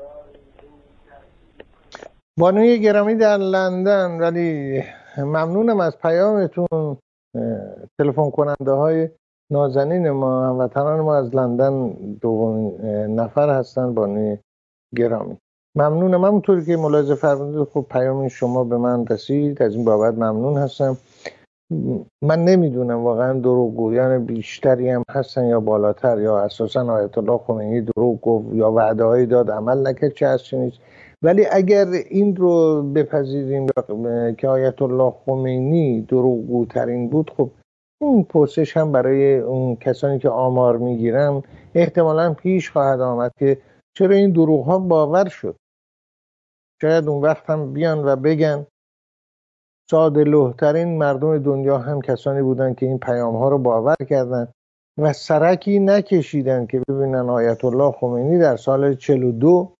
بانوی گرامی در لندن، ولی ممنونم از پیامتون. تلفن کننده های نازنین ما، هموطنان ما از لندن دومین نفر هستن. بانوی گرامی ممنونم. همونطوری که ملاحظه فرمودید خب پیام شما به من رسید، از این بابت ممنون هستم. من نمیدونم واقعا دروغگویان بیشتری هم هستن یا بالاتر، یا اساسا آیت الله خمینی دروغ گفت یا وعده‌هایی داد عمل نکرد، چه هست چه نیست. ولی اگر این رو بپذیریم که آیت الله خمینی دروغگوترین بود، خب این پرسش هم برای اون کسانی که آمار میگیرن احتمالاً پیش خواهد آمد که چرا این دروغ ها باور شد. شاید اون وقت هم بیان و بگن ساده لوح‌ترین مردم دنیا هم کسانی بودن که این پیام ها رو باور کردن و سرکی نکشیدن که ببینن آیت الله خمینی در سال 42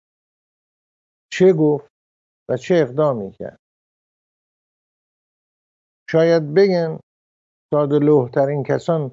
چه گفت و چه اقدامی کرد. شاید بگن ساده لوح‌ترین کسان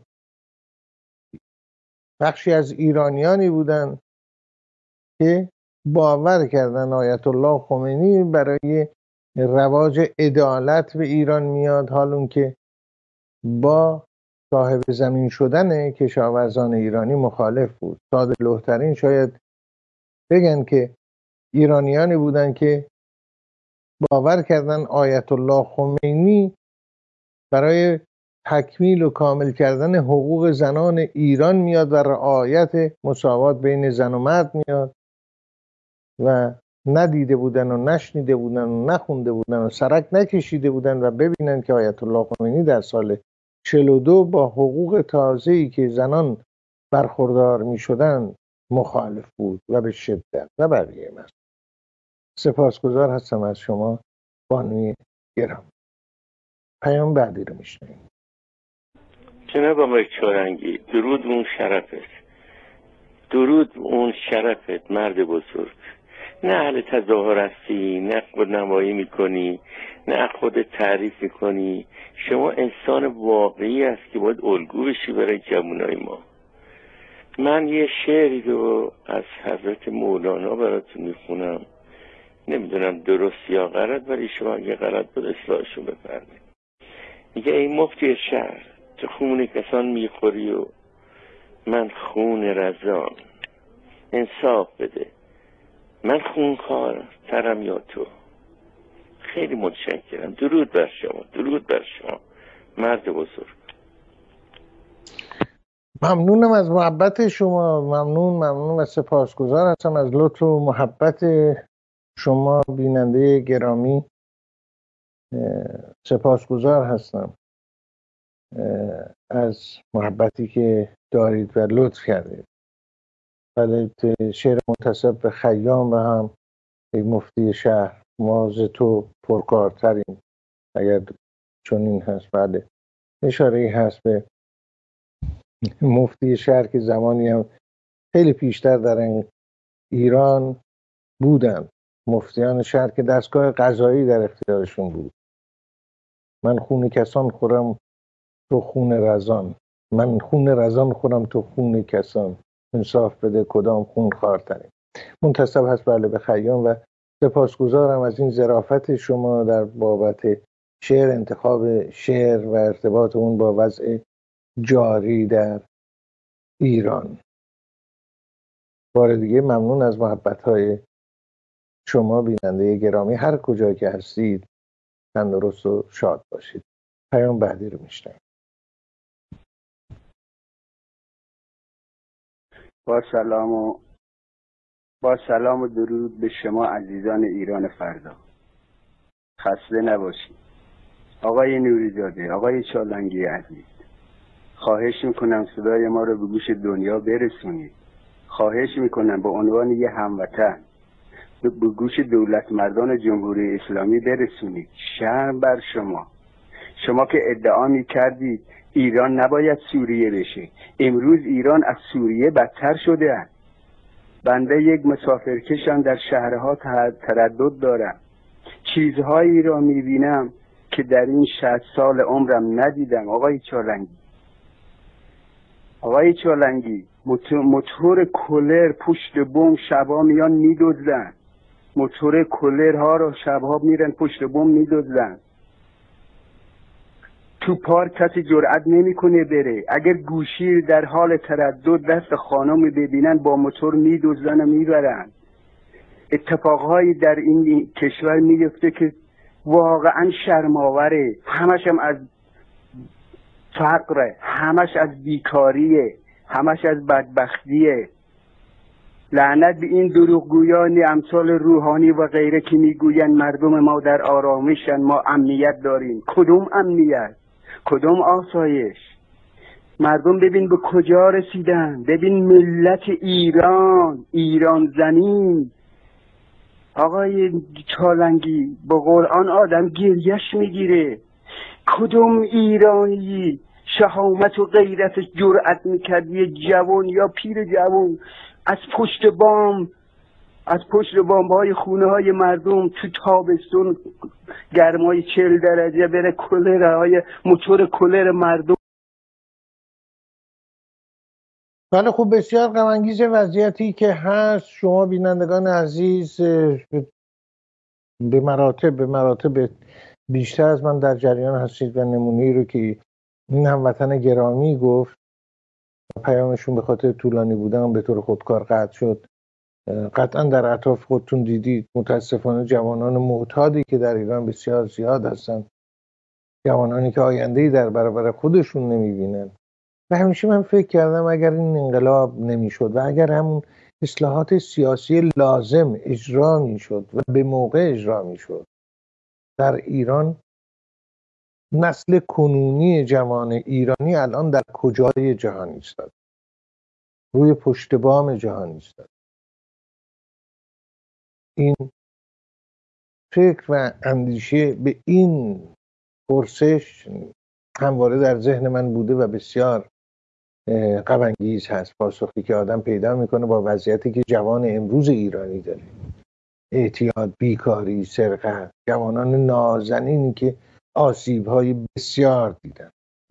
بخشی از ایرانیانی بودن که باور کردن آیت الله خمینی برای رواج عدالت به ایران میاد، حالون که با صاحب زمین شدن کشاورزان ایرانی مخالف بود. ساده لوح‌ترین شاید بگن که ایرانیانی بودن که باور کردن آیت الله خمینی برای تکمیل و کامل کردن حقوق زنان ایران میاد و رعایت مساوات بین زن و مرد میاد و ندیده بودن و نشنیده بودن و نخونده بودن و سرک نکشیده بودن و ببینن که آیت الله خمینی در سال 42 با حقوق تازه‌ای که زنان برخوردار می شدن مخالف بود و به شدت و بقیه من. سپاسگزار هستم از شما بانوی گرامی. پیام بعدی رو میشنیم. جناب آقای چارنگی، درود اون شرفت، درود اون شرفت مرد بزرگ. نه اهل تظاهر هستی، نه خود نمایی میکنی، نه خودت تعریف میکنی. شما انسان واقعی هست که باید الگو بشی برای جوانای ما. من یه شعری رو از حضرت مولانا براتون میخونم، نمیدونم درست یا غلط، ولی شما اگه غلط بود اصلاحشو بفرمایید. میگه ای مفتی شهر، تو خون کسان میخوری و من خون رزان. انصاف بده، من خونخوار ترم یا تو. خیلی متشکرم. درود بر شما، درود بر شما مرد بزرگ. ممنونم از محبت شما، ممنون و سپاسگزار هستم از لطف و محبت شما بیننده گرامی. سپاسگزار هستم از محبتی که دارید و لطف کردید. ولی شعر منتسب به خیام و هم یک مفتی شهر، ما ز تو پرکارتریم، اگر چنین هست. بله، اشاره‌ای هست به مفتی شهر که زمانی هم خیلی پیشتر در ایران بودن، مفتیان شهر که دستگاه قضایی در اختیارشون بود. من خون کسان خورم تو خون رزان، من خون رزان خورم تو خون کسان، انصاف بده کدام خون خوارتریم. منتسب هست بله به خیام و سپاسگزارم از این ظرافت شما در بابت شعر، انتخاب شعر و ارتباط اون با وضع جاری در ایران. بار دیگه ممنون از محبت‌های شما بیننده گرامی، هر کجا که هستید تندرست و شاد باشید. پیام بعدی رو میشنویم. با سلام و درود به شما عزیزان ایران فردا. خسته نباشید. آقای نوری‌زاده، آقای چالنگی عزیز، خواهش میکنم صدای ما رو به گوش دنیا برسونید. خواهش میکنم به عنوان یه هموطن به گوش دولت مردان جمهوری اسلامی برسونید. شرم بر شما که ادعا میکردید ایران نباید سوریه بشه، امروز ایران از سوریه بدتر شده است. بنده یک مسافرکشم، در شهرها تردد دارم، چیزهایی را میبینم که در این 60 سال عمرم ندیدم. آقای چالنگی، موتور کولر پشت بوم شبا میان میدزدن، موتور کولر ها رو شبها میرن پشت بوم میدزدن. تو پارک کسی جرئت نمیکنه بره. اگر گوشی در حال تردد دست خانم ببینن با موتور میدزدن و میبرن. اتفاقهایی در این کشور میفته که واقعا شرم‌آوره. همش هم از فقره، همش از بیکاریه، همش از بدبختیه. لعنت به این دروغگویان امثال روحانی و غیره که میگوین مردم ما در آرامشن، ما امنیت داریم. کدوم امنیت؟ کدوم آسایش؟ مردم ببین به کجا رسیدن، ببین ملت ایران زمین. آقای چالنگی با قرآن آدم گریش میگیره. کدوم ایرانی شهامت و غیرتش جرأت میکرد یه جوان یا پیر جوان از پشت بامب‌های خونه های مردم تو تابستون گرمای 40 درجه بره کولرهای موتور کولر مردم. بله خب بسیار غم انگیز وضعیتی که هست. شما بینندگان عزیز به مراتب بیشتر از من در جریان هستید و نمونه‌ای رو که این هموطن گرامی گفت، پیامشون به خاطر طولانی بودن به طور خودکار قطع شد. قطعا در اطراف خودتون دیدید متاسفانه جوانان معتادی که در ایران بسیار زیاد هستن، جوانانی که آینده‌ای در برابر خودشون نمی‌بینن. و همیشه من فکر کردم اگر این انقلاب نمی‌شد و اگر همون اصلاحات سیاسی لازم اجرا می‌شد و به موقع اجرا می‌شد، در ایران نسل کنونی جوان ایرانی الان در کجای جهان ایستاد؟ روی پشت بام جهان ایستاد. این فکر و اندیشه به این پرسش همواره در ذهن من بوده و بسیار غم انگیز هست پاسخی که آدم پیدا میکنه با وضعیتی که جوان امروز ایرانی داره. اعتیاد، بیکاری، سرقت، جوانان نازنینی که آسیب‌های بسیار دیدن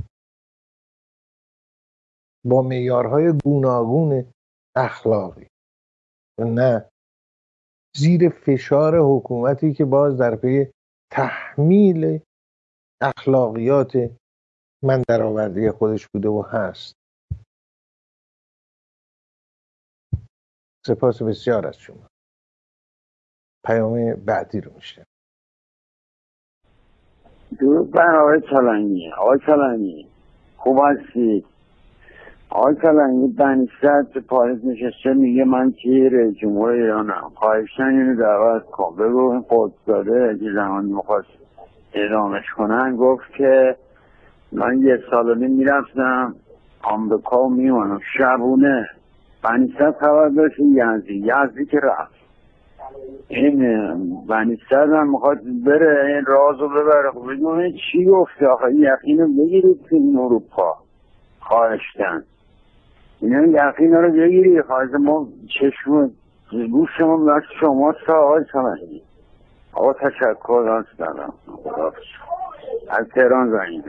با معیارهای گوناگون اخلاقی و نه زیر فشار حکومتی که باز در پی تحمیل اخلاقیات من درآورده خودش بوده و هست. سپاس بسیار از شما. پیام بعدی رو میشه. درود بر آقای چالنگی. آقای چالنگی خوب هستید؟ آقای چالنگی بنی‌صدر تو پاریس نشسته میگه من که رئیس جمهور ایرانم، خواهشاً اینو دعوت کن. بگو این قدس‌زاده که زمانی میخواست اعدامش کنن گفت که من 1 سال و نیم میرفتم آمریکا و میمانم شبونه. بنی‌صدر خبر داشت یزدی که رفت. این بنی‌صدر هم میخواد بره این رازو ببره. خب بگم چی گفته آخه؟ یقینو بگیرید که این اروپا خواهشتن اینا یقینا رو بگیرید. خواهش ما چشم گوشمون بر شما آقای چالنگی. آقا تشکر دارم از تهران زنگ.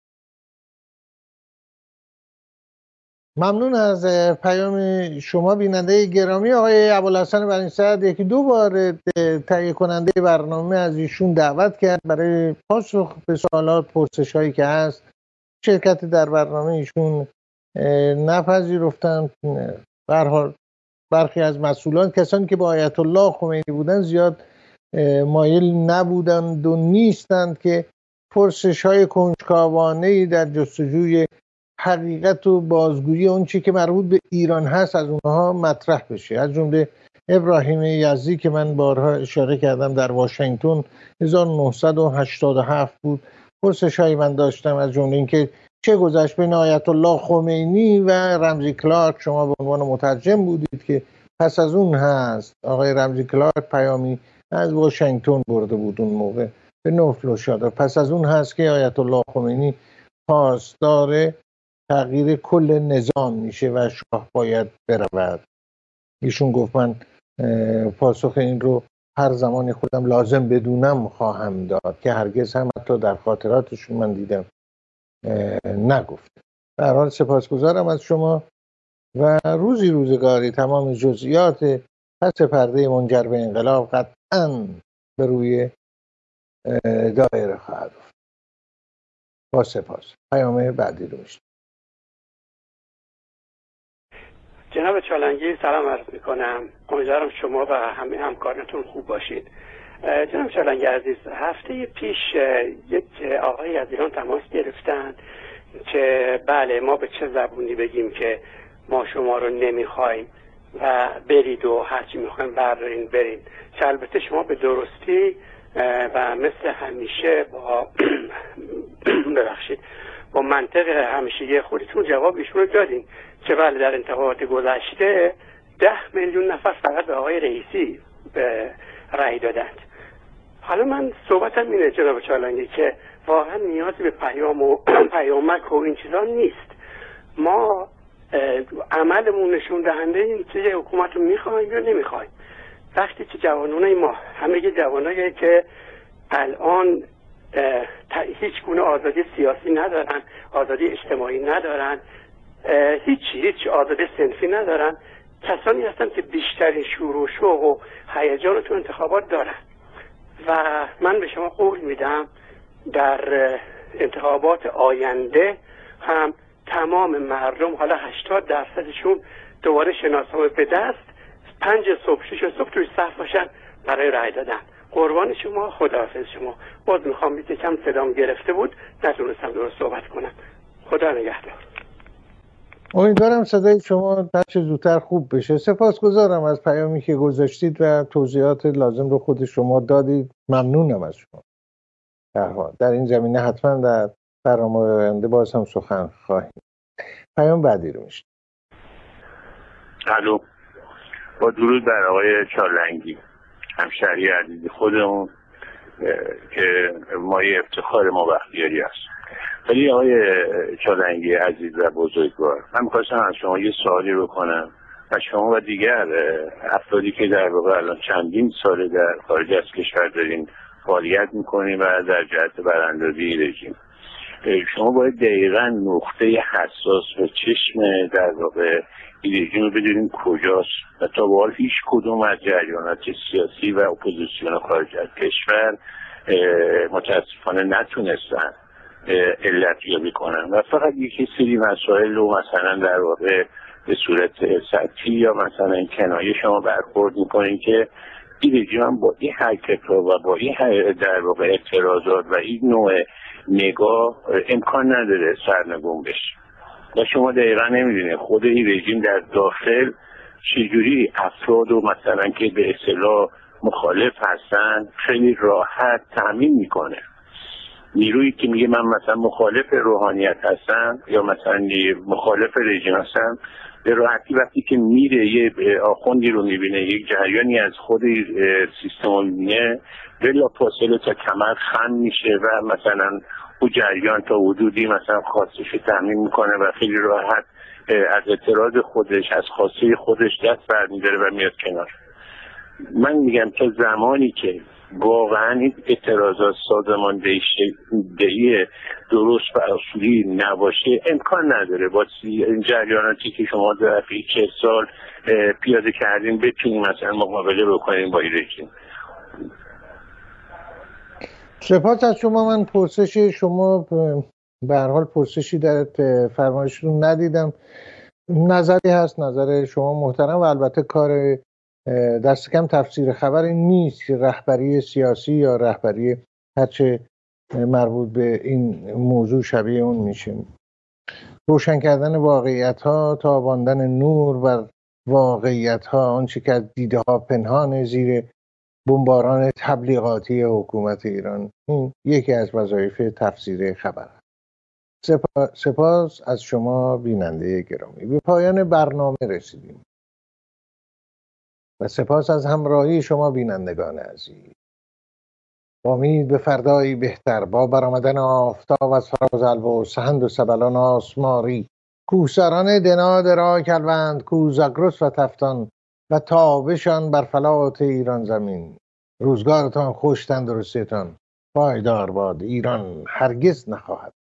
ممنون از پیام شما بیننده گرامی. آقای ابوالحسن بنی‌صدر 1-2 بار تهیه کننده برنامه از ایشون دعوت کرد برای پاسخ به سوالات پرسش‌هایی که هست. شرکت در برنامه ایشون نپذیرفتن. به هر حال برخی از مسئولان کسانی که با آیت الله خمینی بودن زیاد مایل نبودند و نیستند که پرسش‌های کنجکاوانه‌ای در جستجوی حقیقت و بازگویی اون چی که مربوط به ایران هست از اونها مطرح بشه. از جمله ابراهیم یزدی که من بارها اشاره کردم در واشنگتن 1987 بود. پرسش‌های من داشتم از جمله اینکه چه گذشت بین آیت الله خمینی و رمزی کلارک. شما به عنوان مترجم بودید که پس از اون هست. آقای رمزی کلارک پیامی از واشنگتن برده بود اون موقع به نوفل و شادر. پس از اون هست که آیت الله خمینی پاسدار تغییر کل نظام میشه و شاه باید برود. ایشون گفت من پاسخ این رو هر زمان خودم لازم بدونم خواهم داد، که هرگز هم حتی در خاطراتشون من دیدم نگفت. به هر حال سپاسگزارم از شما و روزی روزگاری تمام جزئیات پس پرده منجر به انقلاب قطعاً به روی دایره خواهد رفت. با سپاس. پیام بعدی رو میشنم. جناب چالنگی سلام عرض میکنم. امیدوارم شما و همه همکارانتون خوب باشید. جناب چالنگی عزیز، هفته پیش یک آقای از ایران تماس گرفتن که بله ما به چه زبونی بگیم که ما شما رو نمیخوایم و برید و هرچی میخوایم برین. که البته شما به درستی و مثل همیشه با ببخشید با منطق همیشگی خودتون جواب ایشون رو دادین که بله در انتخابات گذشته 10 میلیون نفر فقط به آقای رئیسی رأی دادند. حالا من صحبتم اینه جناب چالنگی که واقعا نیازی به پیام و پیامک و این چیزا نیست. ما عملمون نشون دهنده این که یه حکومت رو میخوایم یا نمیخوایم. وقتی که جوانای ما همه جوانایی که الان هیچ گونه آزادی سیاسی ندارن، آزادی اجتماعی ندارن، هیچ آزادی صنفی ندارن، کسانی هستن که بیشترین شور و شوق و هیجان تو انتخابات دارن و من به شما قول میدم در انتخابات آینده هم تمام مردم حالا 80% دوباره شناسنامه به دست 5 صبح 6 صبح توی صف باشن برای رای دادن. قربان شما، خداحافظ شما. باز میخوام کم صدام گرفته بود نتونستم درست صحبت کنم. خدا نگهدار. امیدوارم صدای شما بچه زودتر خوب بشه. سپاسگزارم از پیامی که گذاشتید و توضیحات لازم رو خود شما دادید. ممنونم از شما. در این زمینه حتما در برنامه آینده باز هم سخن خواهیم. پیام بعدی رو میشنویم. الو، با درود بر آقای چالنگی همشهری عزیز خودمون که مایه افتخار ما بختیاری است. ولی آقای چالنگی عزیز و بزرگوار، من می‌خواستم از شما یه سوالی رو کنم و شما و دیگر افرادی که در واقع الان چندین ساله در خارج از کشور دارین فعالیت می‌کنین و در جهت براندازی رژیم، شما باید دقیقاً نقطه حساس و چشم در واقع این رژیم رو بدونیم کجاست و تا به حال هیچ کدوم از جریانات سیاسی و اپوزیسیون خارج از کشور متاسفانه نتونستن علت یابی کنن و فقط یکی سری مسائل رو مثلا در واقع به صورت سطحی یا مثلا کنایه شما برخورد میکنین که این رژیم هم با این حرکت و با این در واقع اعتراضات و این نوع نگاه امکان نداره سرنگون بشه و شما دقیقا نمیدونید خود این رژیم در داخل چجوری افراد و مثلا که به اصطلاح مخالف هستن خیلی راحت تأمین میکنه. نیرویی که میگه من مثلا مخالف روحانیت هستم یا مثلا مخالف رژیم هستم، به راحتی وقتی که میره یه آخوندی رو میبینه، یک جریانی از خود سیستم رو میبینه، بلا فاصله تا کمر خم میشه و مثلا او جریان تا حدودی مثلا خواستش رو تامین میکنه و خیلی راحت از اعتراض خودش، از خواسته خودش دست برمیداره و میاد کنار. من میگم تا زمانی که واقعا این اعتراضات سازماندهی درست و اصولی نباشه امکان نداره با این جریاناتی که شما در 40 سال پیاده کردیم بتونیم مثلا مقابله بکنیم با این رژیم. سپاس از شما. من پرسش شما به هر حال پرسشی در فرمایشتون ندیدم. نظری هست، نظر شما محترم و البته کار دست کم تفسیر خبر این نیست که رهبری سیاسی یا رهبری هرچه مربوط به این موضوع شبیه اون میشه. روشن کردن واقعیت ها، تاباندن نور بر واقعیت ها، آنچه که از دیده ها پنهان زیر بمباران تبلیغاتی حکومت ایران، این یکی از وظایف تفسیر خبر. سپاس از شما بیننده گرامی. به پایان برنامه رسیدیم و سپاس از همراهی شما بینندگان عزیز. با امید به فردایی بهتر، با برآمدن آفتاب از فراز الوا، سهند و سبلان آسماری، کوهساران دنا درا کلوند، کوزاگرس و تفتان و تابشان بر فلات ایران زمین. روزگارتان خوش، تندرستیتان پایدار باد. ایران هرگز نخواهد